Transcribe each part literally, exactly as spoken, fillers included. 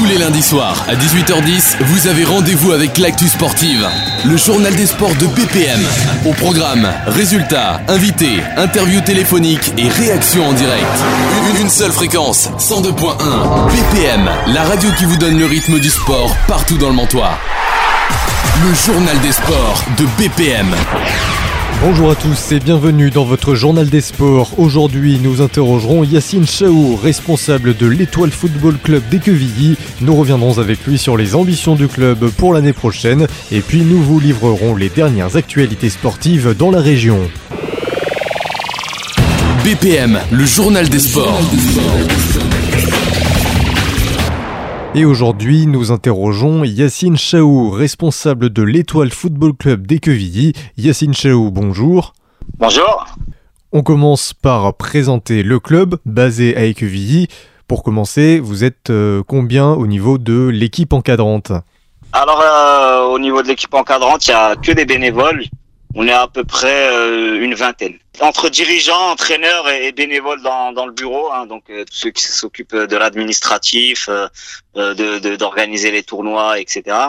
les lundis soirs, à dix-huit heures dix, vous avez rendez-vous avec l'actu sportive. Le journal des sports de B P M. Au programme, résultats, invités, interviews téléphoniques et réactions en direct. Une, une seule fréquence, cent deux point un. B P M, la radio qui vous donne le rythme du sport partout dans le Mantois. Le journal des sports de B P M. Bonjour à tous et bienvenue dans votre journal des sports. Aujourd'hui, nous interrogerons Yacine Chaou, responsable de l'Étoile Football Club d'Équevilly. Nous reviendrons avec lui sur les ambitions du club pour l'année prochaine et puis nous vous livrerons les dernières actualités sportives dans la région. B P M, le journal des sports. Et aujourd'hui, nous interrogeons Yacine Chaou, responsable de l'Étoile Football Club d'Équevilly. Yacine Chaou, bonjour. Bonjour. On commence par présenter le club basé à Équevilly. Pour commencer, vous êtes euh, combien au niveau de l'équipe encadrante ? Alors, euh, au niveau de l'équipe encadrante, il n'y a que des bénévoles. On est à peu près euh, une vingtaine. Entre dirigeants, entraîneurs et, et bénévoles dans, dans le bureau, hein, donc euh, tous ceux qui s'occupent de l'administratif, euh, de, de, d'organiser les tournois, et cetera.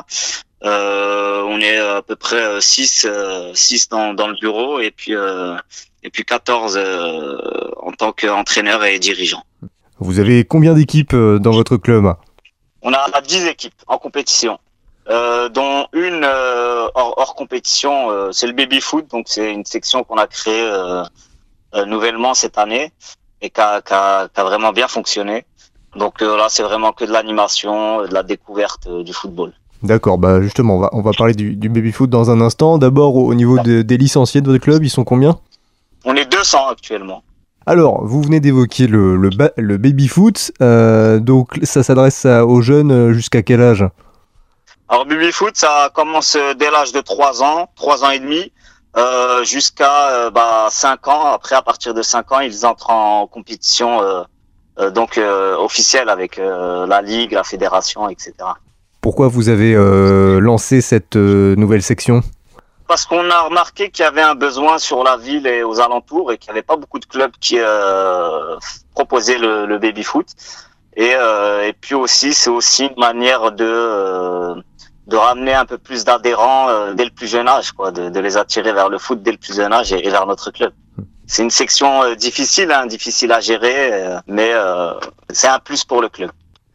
Euh, on est à peu près six, euh, six dans, dans le bureau et puis euh, et puis quatorze euh, en tant qu'entraîneur et dirigeant. Vous avez combien d'équipes dans votre club ? On a dix équipes en compétition. Euh, dont une euh, hors, hors compétition, euh, c'est le baby foot, donc c'est une section qu'on a créée euh, euh, nouvellement cette année et qui a, qui a, qui a vraiment bien fonctionné. Donc euh, là, c'est vraiment que de l'animation, de la découverte euh, du football. D'accord, bah justement, on va, on va parler du, du baby foot dans un instant. D'abord, au niveau de, des licenciés de votre club, ils sont combien ? On est deux cents actuellement. Alors, vous venez d'évoquer le, le, ba- le baby foot, euh, donc ça s'adresse à, aux jeunes jusqu'à quel âge ? Alors, baby foot, ça commence dès l'âge de trois ans, trois ans et demi, euh, jusqu'à euh, bah, cinq ans. Après, à partir de cinq ans, ils entrent en compétition euh, euh, donc euh, officielle avec euh, la ligue, la fédération, et cetera. Pourquoi vous avez euh, lancé cette euh, nouvelle section ? Parce qu'on a remarqué qu'il y avait un besoin sur la ville et aux alentours et qu'il n'y avait pas beaucoup de clubs qui euh, proposaient le, le baby foot. Et, euh, et puis aussi, c'est aussi une manière de euh, de ramener un peu plus d'adhérents euh, dès le plus jeune âge, quoi, de, de les attirer vers le foot dès le plus jeune âge et, et vers notre club. C'est une section euh, difficile, hein, difficile à gérer, euh, mais euh, c'est un plus pour le club.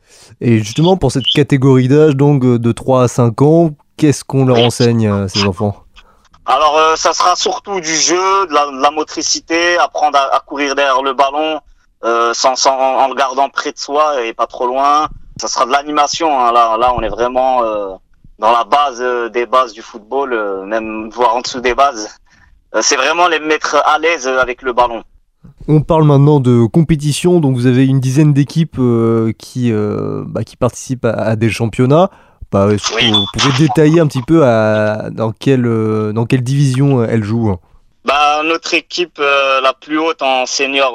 Et justement, pour cette catégorie d'âge, donc de trois à cinq ans, qu'est-ce qu'on leur enseigne à ces enfants ? Alors, euh, ça sera surtout du jeu, de la, de la motricité, apprendre à, à courir derrière le ballon, euh, sans, sans, en le gardant près de soi et pas trop loin. Ça sera de l'animation, hein. Là, là, on est vraiment euh, dans la base euh, des bases du football, euh, même voire en dessous des bases. Euh, c'est vraiment les mettre à l'aise avec le ballon. On parle maintenant de compétition, donc vous avez une dizaine d'équipes euh, qui, euh, bah, qui participent à, à des championnats. Bah, est-ce que Oui. vous pouvez détailler un petit peu à, dans, quelle, euh, dans quelle division elles jouent ? Bah, notre équipe euh, la plus haute en senior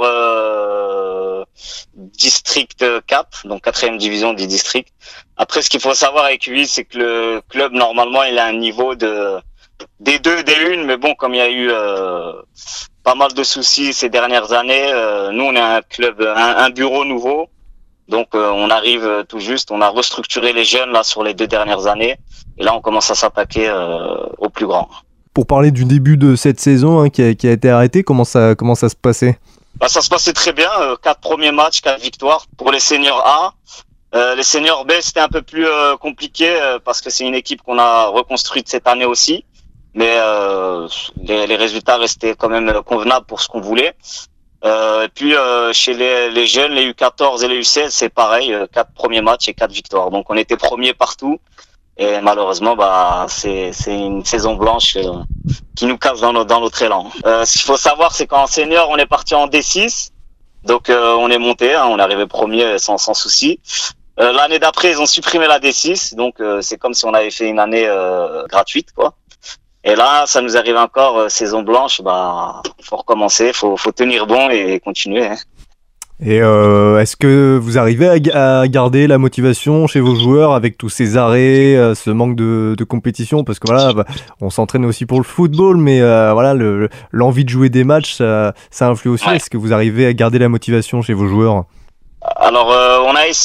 euh, district quatre, donc quatrième division du district. Après, ce qu'il faut savoir avec lui, c'est que le club, normalement, il a un niveau de D deux, D un, mais bon, comme il y a eu euh, pas mal de soucis ces dernières années, euh, nous, on est un club, un, un bureau nouveau. Donc, euh, on arrive tout juste, on a restructuré les jeunes là sur les deux dernières années. Et là, on commence à s'attaquer euh, aux plus grands. Pour parler du début de cette saison hein, qui, a, qui a été arrêtée, comment ça, comment ça se passait ? Bah, ça se passait très bien. Euh, quatre premiers matchs, quatre victoires pour les seniors A. Euh, les seniors B, c'était un peu plus euh, compliqué euh, parce que c'est une équipe qu'on a reconstruite cette année aussi. Mais euh, les, les résultats restaient quand même convenables pour ce qu'on voulait. Euh, et puis euh, chez les, les jeunes, les U quatorze et les U seize, c'est pareil, euh, quatre premiers matchs et quatre victoires. Donc on était premiers partout. Et malheureusement, bah, c'est, c'est une saison blanche euh, qui nous casse dans, nos, dans notre élan. Euh, ce qu'il faut savoir, c'est qu'en senior, on est parti en D six. Donc, euh, on est monté, hein, on est arrivé premier sans, sans souci. Euh, l'année d'après, ils ont supprimé la D six. Donc, euh, c'est comme si on avait fait une année euh, gratuite, quoi. Et là, ça nous arrive encore, euh, saison blanche, bah, faut recommencer, faut, faut tenir bon et continuer, hein. Et euh, est-ce que vous arrivez à, à garder la motivation chez vos joueurs avec tous ces arrêts, euh, ce manque de, de compétition ? Parce que voilà, bah, on s'entraîne aussi pour le football, mais euh, voilà, le, l'envie de jouer des matchs, ça, ça influe aussi. Ouais. Est-ce que vous arrivez à garder la motivation chez vos joueurs ? Alors, euh, on a essayé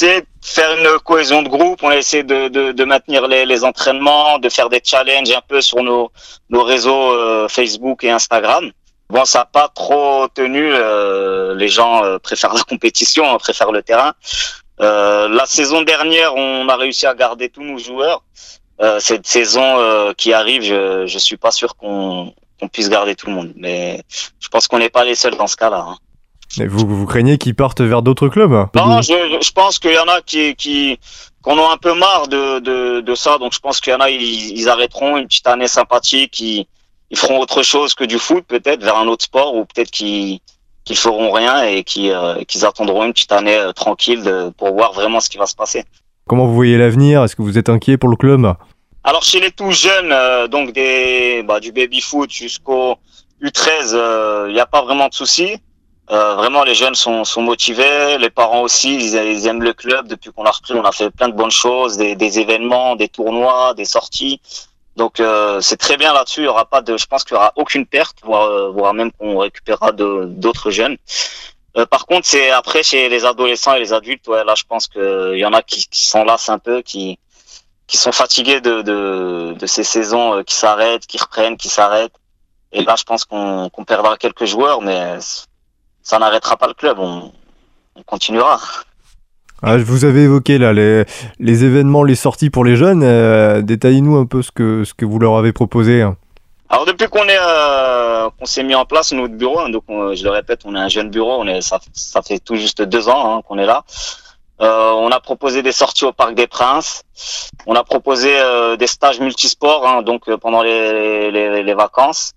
faire une cohésion de groupe. On a essayé de, de, de maintenir les, les entraînements, de faire des challenges un peu sur nos, nos réseaux euh, Facebook et Instagram. Bon, ça n'a pas trop tenu. Euh, les gens euh, préfèrent la compétition, hein, préfèrent le terrain. Euh, la saison dernière, on a réussi à garder tous nos joueurs. Euh, cette saison euh, qui arrive, je je suis pas sûr qu'on qu'on puisse garder tout le monde. Mais je pense qu'on n'est pas les seuls dans ce cas-là. Hein. Et vous, vous craignez qu'ils partent vers d'autres clubs ? Non, je, je pense qu'il y en a qui, qui, qu'on a un peu marre de, de, de ça. Donc, je pense qu'il y en a, ils, ils arrêteront une petite année sympathique, ils, ils feront autre chose que du foot, peut-être, vers un autre sport, ou peut-être qu'ils, qu'ils feront rien et qu'ils, euh, qu'ils attendront une petite année euh, tranquille de, pour voir vraiment ce qui va se passer. Comment vous voyez l'avenir ? Est-ce que vous êtes inquiet pour le club ? Alors, chez les tout jeunes, euh, donc des, bah, du baby foot jusqu'au U treize, il euh, n'y a pas vraiment de soucis. Euh, vraiment, les jeunes sont, sont motivés, les parents aussi, ils, ils aiment le club. Depuis qu'on a repris, on a fait plein de bonnes choses, des, des événements, des tournois, des sorties. Donc, euh, c'est très bien là-dessus. Il y aura pas de, je pense qu'il y aura aucune perte, voire, voire même qu'on récupérera de, d'autres jeunes. Euh, par contre, c'est après chez les adolescents et les adultes, ouais, là, je pense que il y en a qui, qui sont lassent un peu, qui, qui sont fatigués de, de, de ces saisons qui s'arrêtent, qui reprennent, qui s'arrêtent. Et là, je pense qu'on, qu'on perdra quelques joueurs, mais ça n'arrêtera pas le club, on, on continuera. Ah, vous avez évoqué là les, les événements, les sorties pour les jeunes. Euh, détaillez-nous un peu ce que, ce que vous leur avez proposé. Alors depuis qu'on est euh, qu'on s'est mis en place notre bureau, hein, donc on, je le répète, on est un jeune bureau, on est ça, ça fait tout juste deux ans hein, qu'on est là. Euh, on a proposé des sorties au Parc des Princes. On a proposé euh, des stages multisports, hein, donc euh, pendant les, les, les vacances,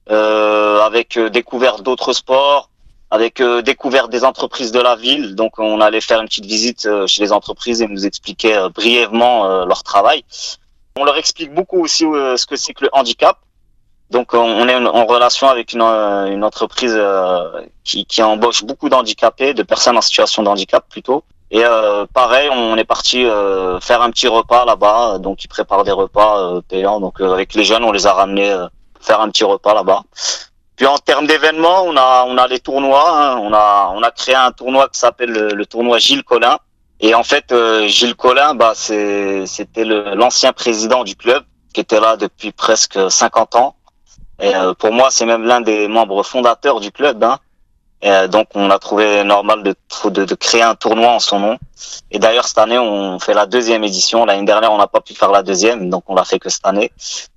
euh, avec euh, découverte d'autres sports. Avec euh, découverte des entreprises de la ville. Donc on allait faire une petite visite euh, chez les entreprises et nous expliquer euh, brièvement euh, leur travail. On leur explique beaucoup aussi euh, ce que c'est que le handicap. Donc on, on est en, en relation avec une, euh, une entreprise euh, qui, qui embauche beaucoup d'handicapés, de personnes en situation de handicap plutôt. Et euh, pareil, on est parti euh, faire un petit repas là-bas. Donc ils préparent des repas euh, payants. Donc euh, avec les jeunes, on les a ramenés euh, faire un petit repas là-bas. Puis en termes d'événements, on a on a les tournois. Hein. On a on a créé un tournoi qui s'appelle le, le tournoi Gilles Collin. Et en fait, euh, Gilles Collin, bah c'est c'était le, l'ancien président du club qui était là depuis presque cinquante ans. Et euh, pour moi, c'est même l'un des membres fondateurs du club. Hein. Et euh, donc on a trouvé normal de, de de créer un tournoi en son nom. Et d'ailleurs cette année, on fait la deuxième édition. L'année dernière, on n'a pas pu faire la deuxième, donc on l'a fait que cette année.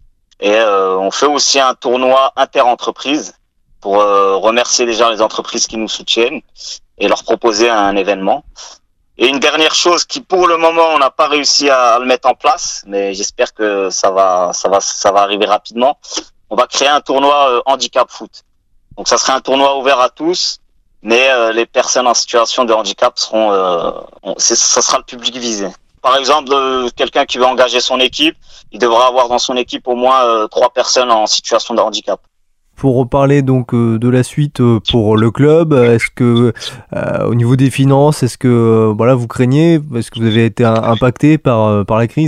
Et euh, on fait aussi un tournoi inter-entreprise pour euh, remercier déjà les entreprises qui nous soutiennent et leur proposer un événement. Et une dernière chose qui, pour le moment, on n'a pas réussi à, à le mettre en place, mais j'espère que ça va, ça va, ça va arriver rapidement. On va créer un tournoi euh, handicap foot. Donc, ça sera un tournoi ouvert à tous, mais euh, les personnes en situation de handicap seront, euh, on, c'est, ça sera le public visé. Par exemple, euh, quelqu'un qui veut engager son équipe, il devra avoir dans son équipe au moins euh, trois personnes en situation de handicap. Pour reparler donc euh, de la suite euh, pour le club, est-ce que euh, au niveau des finances, est-ce que euh, voilà vous craignez, est-ce que vous avez été un, impacté par euh, par la crise ?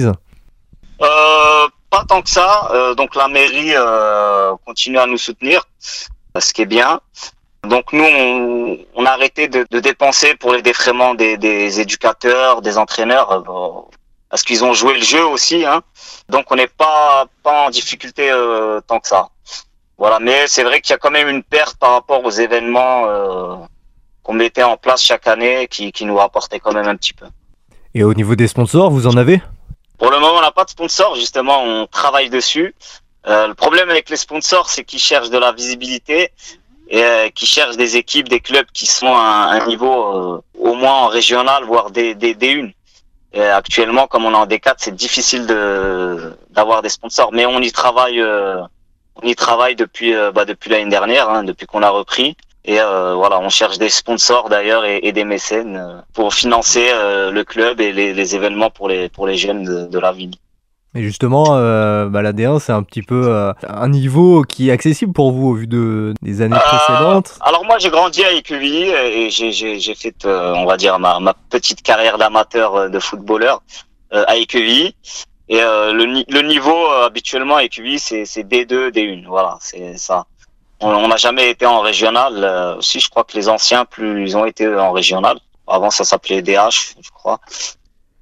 euh, Pas tant que ça. Euh, donc la mairie euh, continue à nous soutenir, ce qui est bien. Donc nous, on, on a arrêté de, de dépenser pour les défraiements des, des éducateurs, des entraîneurs, euh, parce qu'ils ont joué le jeu aussi. Hein. Donc on n'est pas pas en difficulté euh, tant que ça. Voilà, mais c'est vrai qu'il y a quand même une perte par rapport aux événements euh, qu'on mettait en place chaque année, qui, qui nous rapportait quand même un petit peu. Et au niveau des sponsors, vous en avez ? Pour le moment, on n'a pas de sponsors. Justement, on travaille dessus. Euh, le problème avec les sponsors, c'est qu'ils cherchent de la visibilité. Et euh, qui cherchent des équipes, des clubs qui sont à un niveau euh, au moins en régional, voire des des D un. Et actuellement, comme on est en D quatre, c'est difficile de d'avoir des sponsors, mais on y travaille, euh, on y travaille depuis euh, bah, depuis l'année dernière, hein, depuis qu'on a repris. Et euh, voilà, on cherche des sponsors d'ailleurs et, et des mécènes euh, pour financer euh, le club et les, les événements pour les pour les jeunes de, de la ville. Et justement, euh, bah, la D un, c'est un petit peu euh, un niveau qui est accessible pour vous au vu de, des années euh, précédentes. Alors moi, j'ai grandi à Écuvilly et j'ai, j'ai, j'ai fait, euh, on va dire, ma, ma petite carrière d'amateur de footballeur euh, à Écuvilly. Et euh, le, le niveau euh, habituellement à Écuvilly, c'est, c'est D deux, D un. Voilà, c'est ça. On n'a jamais été en régional. Euh, aussi, je crois que les anciens, plus ils ont été en régional. Avant, ça s'appelait D H, je crois.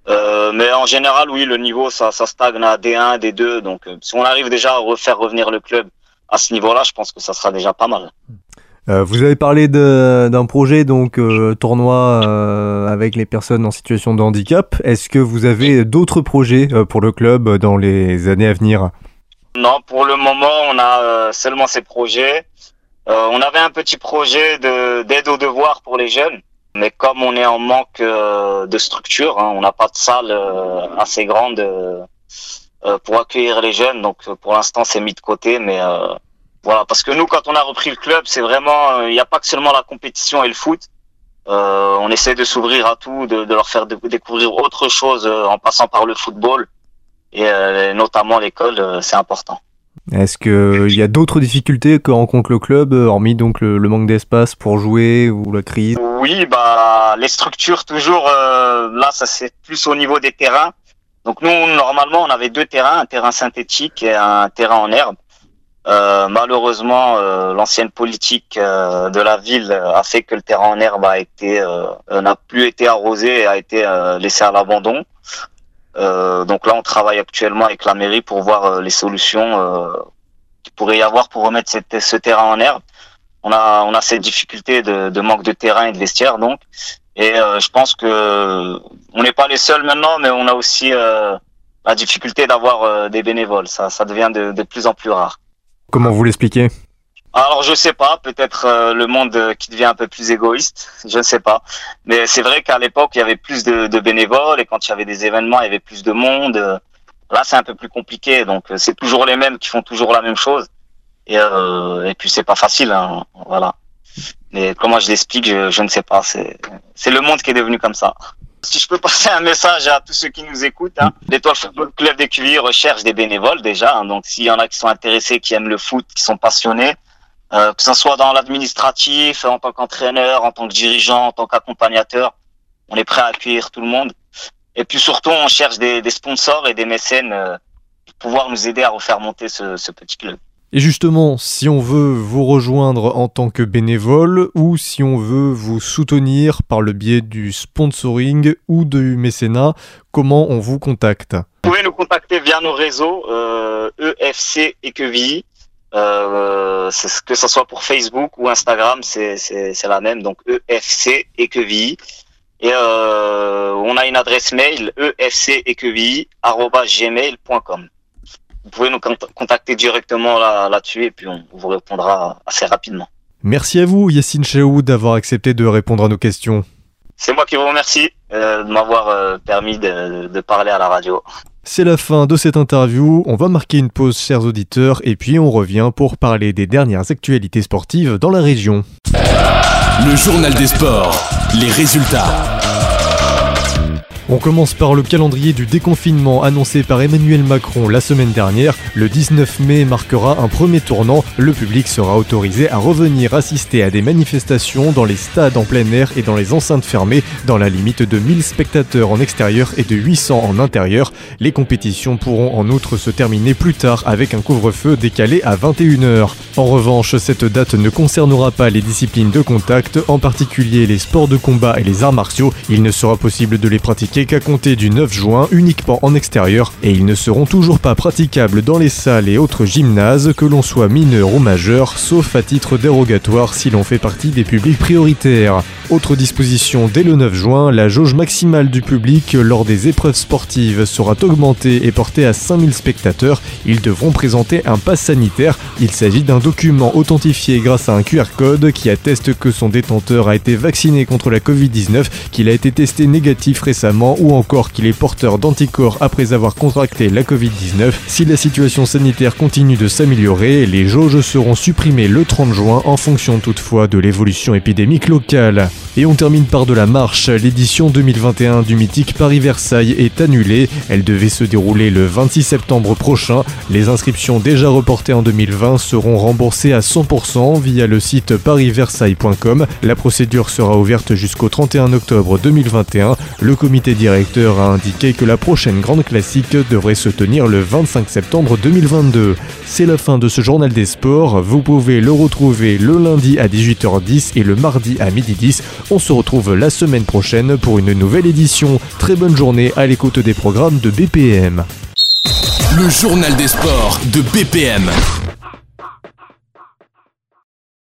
Euh, mais en général, oui, le niveau, ça, ça stagne à D un, D deux. Donc, euh, si on arrive déjà à refaire revenir le club à ce niveau-là, je pense que ça sera déjà pas mal. Euh, vous avez parlé de, d'un projet, donc euh, tournoi euh, avec les personnes en situation de handicap. Est-ce que vous avez d'autres projets euh, pour le club dans les années à venir ? Non, pour le moment, on a euh, seulement ces projets. Euh, on avait un petit projet de, d'aide aux devoirs pour les jeunes. Mais comme on est en manque euh, de structure, hein, on n'a pas de salle euh, assez grande euh, euh, pour accueillir les jeunes. Donc pour l'instant, c'est mis de côté. Mais euh, voilà, parce que nous, quand on a repris le club, c'est vraiment, il n'y a pas que seulement la compétition et le foot. Euh, on essaie de s'ouvrir à tout, de, de leur faire de, découvrir autre chose euh, en passant par le football et euh, notamment l'école, euh, c'est important. Est-ce qu'il y a d'autres difficultés que rencontre le club, hormis donc le, le manque d'espace pour jouer ou la crise ? Oui, bah les structures toujours. Euh, là, ça c'est plus au niveau des terrains. Donc nous, normalement, on avait deux terrains, un terrain synthétique et un terrain en herbe. Euh, malheureusement, euh, l'ancienne politique euh, de la ville a fait que le terrain en herbe a été euh, n'a plus été arrosé et a été euh, laissé à l'abandon. Euh, donc là, on travaille actuellement avec la mairie pour voir euh, les solutions euh, qu'il pourrait y avoir pour remettre cette, ce terrain en herbe. On a, on a cette difficulté de, de manque de terrain et de vestiaire, donc. Et euh, je pense que on n'est pas les seuls maintenant, mais on a aussi euh, la difficulté d'avoir euh, des bénévoles. Ça, ça devient de, de plus en plus rare. Comment vous l'expliquez ? Alors je sais pas, peut-être euh, le monde euh, qui devient un peu plus égoïste, je ne sais pas. Mais c'est vrai qu'à l'époque il y avait plus de, de bénévoles et quand il y avait des événements il y avait plus de monde. Là c'est un peu plus compliqué, donc euh, c'est toujours les mêmes qui font toujours la même chose. Et, euh, et puis c'est pas facile, hein, voilà. Mais comment je l'explique, je, je ne sais pas. C'est, c'est le monde qui est devenu comme ça. Si je peux passer un message à tous ceux qui nous écoutent, hein, l'Étoile Football Club d'Écuvillí recherche des bénévoles déjà. Hein, donc s'il y en a qui sont intéressés, qui aiment le foot, qui sont passionnés. Euh, que ce soit dans l'administratif, en tant qu'entraîneur, en tant que dirigeant, en tant qu'accompagnateur, on est prêt à accueillir tout le monde. Et puis surtout, on cherche des, des sponsors et des mécènes euh, pour pouvoir nous aider à refaire monter ce, ce petit club. Et justement, si on veut vous rejoindre en tant que bénévole ou si on veut vous soutenir par le biais du sponsoring ou du mécénat, comment on vous contacte ? Vous pouvez nous contacter via nos réseaux euh, E F C Écuvillí. Euh, c'est, que ce soit pour Facebook ou Instagram, c'est, c'est, c'est la même, donc E F C Écuvillí. Et euh, on a une adresse mail e f c écuvillí arobase gmail point com. Vous pouvez nous contacter directement là, là-dessus et puis on vous répondra assez rapidement. Merci à vous Yassine Chaou d'avoir accepté de répondre à nos questions. C'est moi qui vous remercie euh, de m'avoir euh, permis de, de parler à la radio. C'est la fin de cette interview, on va marquer une pause chers auditeurs et puis on revient pour parler des dernières actualités sportives dans la région. Le journal des sports, les résultats. On commence par le calendrier du déconfinement annoncé par Emmanuel Macron la semaine dernière. Le dix-neuf mai marquera un premier tournant. Le public sera autorisé à revenir assister à des manifestations dans les stades en plein air et dans les enceintes fermées, dans la limite de mille spectateurs en extérieur et de huit cents en intérieur. Les compétitions pourront en outre se terminer plus tard avec un couvre-feu décalé à vingt et une heures. En revanche, cette date ne concernera pas les disciplines de contact, en particulier les sports de combat et les arts martiaux. Il ne sera possible de les pratiquer qu'à compter du neuf juin, uniquement en extérieur, et ils ne seront toujours pas praticables dans les salles et autres gymnases, que l'on soit mineur ou majeur, sauf à titre dérogatoire si l'on fait partie des publics prioritaires. Autre disposition, dès le neuf juin, la jauge maximale du public lors des épreuves sportives sera augmentée et portée à cinq mille spectateurs. Ils devront présenter un pass sanitaire. Il s'agit d'un document authentifié grâce à un Q R code qui atteste que son détenteur a été vacciné contre la covid dix-neuf, qu'il a été testé négatif récemment ou encore qu'il est porteur d'anticorps après avoir contracté la covid dix-neuf. Si la situation sanitaire continue de s'améliorer, les jauges seront supprimées le trente juin en fonction toutefois de l'évolution épidémique locale. Et on termine par de la marche. L'édition deux mille vingt et un du mythique Paris-Versailles est annulée. Elle devait se dérouler le vingt-six septembre prochain. Les inscriptions déjà reportées en deux mille vingt seront remboursées à cent pour cent via le site paris versailles point com. La procédure sera ouverte jusqu'au trente et un octobre deux mille vingt et un. Le comité directeur a indiqué que la prochaine grande classique devrait se tenir le vingt-cinq septembre deux mille vingt-deux. C'est la fin de ce journal des sports. Vous pouvez le retrouver le lundi à dix-huit heures dix et le mardi à midi dix. On se retrouve la semaine prochaine pour une nouvelle édition. Très bonne journée à l'écoute des programmes de B P M. Le journal des sports de B P M.